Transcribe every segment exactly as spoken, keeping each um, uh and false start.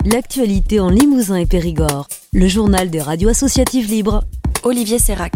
L'actualité en Limousin et Périgord. Le journal des radios associatives libres. Olivier Sérac.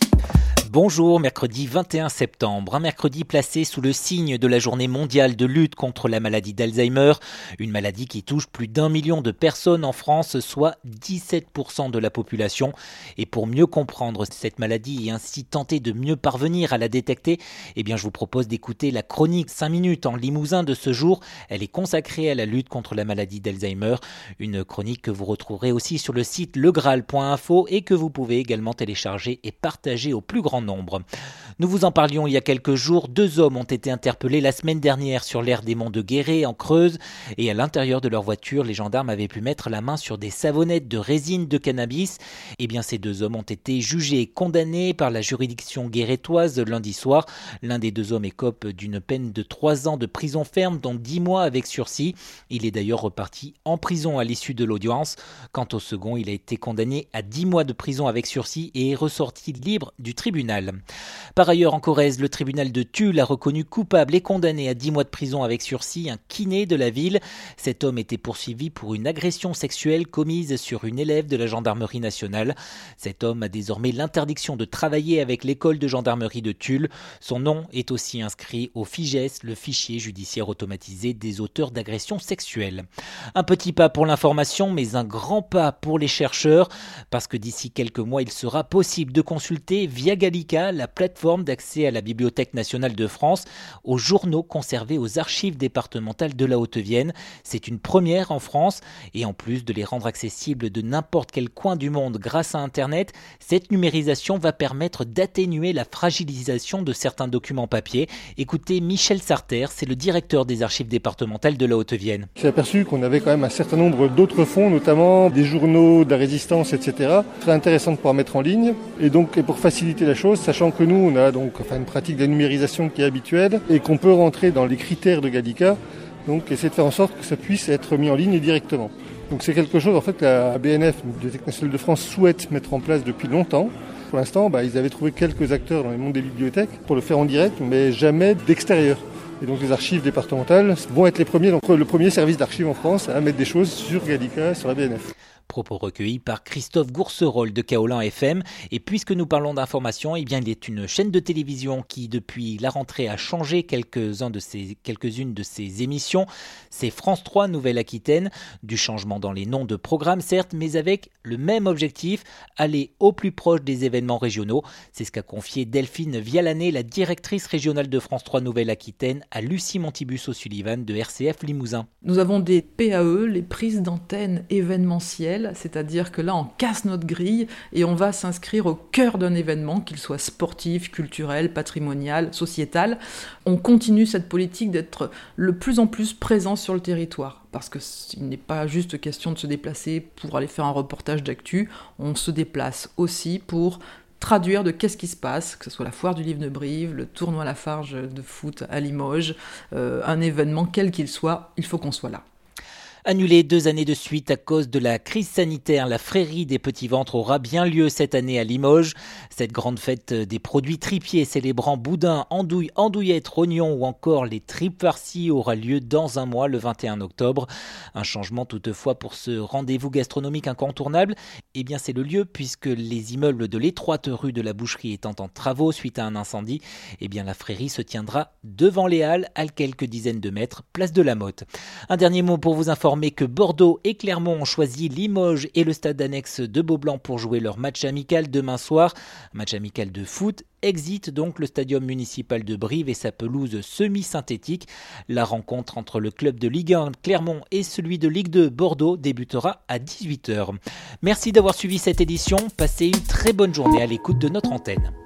Bonjour, mercredi vingt et un septembre, un mercredi placé sous le signe de la journée mondiale de lutte contre la maladie d'Alzheimer, une maladie qui touche plus d'un million de personnes en France, soit dix-sept pour cent de la population. Et pour mieux comprendre cette maladie et ainsi tenter de mieux parvenir à la détecter, eh bien je vous propose d'écouter la chronique cinq minutes en Limousin de ce jour. Elle est consacrée à la lutte contre la maladie d'Alzheimer, une chronique que vous retrouverez aussi sur le site le graal point info et que vous pouvez également télécharger et partager au plus grand nombre. Nous vous en parlions il y a quelques jours, deux hommes ont été interpellés la semaine dernière sur l'aire des monts de Guéret en Creuse et à l'intérieur de leur voiture, les gendarmes avaient pu mettre la main sur des savonnettes de résine de cannabis. Eh bien ces deux hommes ont été jugés et condamnés par la juridiction guérétoise lundi soir. L'un des deux hommes écope d'une peine de trois ans de prison ferme dont dix mois avec sursis. Il est d'ailleurs reparti en prison à l'issue de l'audience. Quant au second, il a été condamné à dix mois de prison avec sursis et est ressorti libre du tribunal. Par ailleurs, en Corrèze, le tribunal de Tulle a reconnu coupable et condamné à dix mois de prison avec sursis un kiné de la ville. Cet homme était poursuivi pour une agression sexuelle commise sur une élève de la gendarmerie nationale. Cet homme a désormais l'interdiction de travailler avec l'école de gendarmerie de Tulle. Son nom est aussi inscrit au FIJES, le fichier judiciaire automatisé des auteurs d'agressions sexuelles. Un petit pas pour l'information, mais un grand pas pour les chercheurs, parce que d'ici quelques mois, il sera possible de consulter via Gallica, la plateforme d'accès à la Bibliothèque nationale de France, aux journaux conservés aux archives départementales de la Haute-Vienne. C'est une première en France et en plus de les rendre accessibles de n'importe quel coin du monde grâce à Internet, cette numérisation va permettre d'atténuer la fragilisation de certains documents papier. Écoutez Michel Sarter, c'est le directeur des archives départementales de la Haute-Vienne. J'ai aperçu qu'on avait quand même un certain nombre d'autres fonds, notamment des journaux de la Résistance, et cetera. Très intéressant de pouvoir mettre en ligne et donc et pour faciliter la chose, sachant que nous, on a donc enfin, une pratique de la numérisation qui est habituelle et qu'on peut rentrer dans les critères de Gallica, donc essayer de faire en sorte que ça puisse être mis en ligne directement. Donc c'est quelque chose en fait que la B N F, la Bibliothèque nationale de France, souhaite mettre en place depuis longtemps. Pour l'instant, bah, ils avaient trouvé quelques acteurs dans le monde des bibliothèques pour le faire en direct, mais jamais d'extérieur. Et donc les archives départementales vont être les premiers, donc le premier service d'archives en France à mettre des choses sur Gallica et sur la B N F. Propos recueillis par Christophe Gourcerolles de Kaolin F M. Et puisque nous parlons d'information, eh bien, il est une chaîne de télévision qui, depuis la rentrée, a changé quelques-uns de ses, quelques-unes de ses émissions. C'est France trois Nouvelle-Aquitaine. Du changement dans les noms de programmes, certes, mais avec le même objectif, aller au plus proche des événements régionaux. C'est ce qu'a confié Delphine Vialané, la directrice régionale de France trois Nouvelle-Aquitaine, à Lucie Montibus-O'Sullivan de R C F Limousin. Nous avons des P A E, les prises d'antenne événementielles, c'est-à-dire que là on casse notre grille et on va s'inscrire au cœur d'un événement, qu'il soit sportif, culturel, patrimonial, sociétal. On continue cette politique d'être le plus en plus présent sur le territoire, parce qu'il n'est pas juste question de se déplacer pour aller faire un reportage d'actu, on se déplace aussi pour traduire de qu'est-ce qui se passe, que ce soit la foire du livre de Brive, le tournoi Lafarge de foot à Limoges, euh, un événement quel qu'il soit, il faut qu'on soit là. Annulée deux années de suite à cause de la crise sanitaire, la Frérie des Petits Ventres aura bien lieu cette année à Limoges. Cette grande fête des produits tripiers célébrant boudin, andouille, andouillettes, rognons ou encore les tripes farcies aura lieu dans un mois, le vingt et un octobre. Un changement toutefois pour ce rendez-vous gastronomique incontournable, eh bien c'est le lieu puisque les immeubles de l'étroite rue de la Boucherie étant en travaux suite à un incendie, eh bien la Frérie se tiendra devant les Halles à quelques dizaines de mètres, place de la Motte. Un dernier mot pour vous informer mais que Bordeaux et Clermont ont choisi Limoges et le stade annexe de Beaublanc pour jouer leur match amical demain soir. Match amical de foot. Exit donc le stadium municipal de Brive et sa pelouse semi-synthétique. La rencontre entre le club de Ligue un Clermont et celui de Ligue deux Bordeaux débutera à dix-huit heures. Merci d'avoir suivi cette édition. Passez une très bonne journée à l'écoute de notre antenne.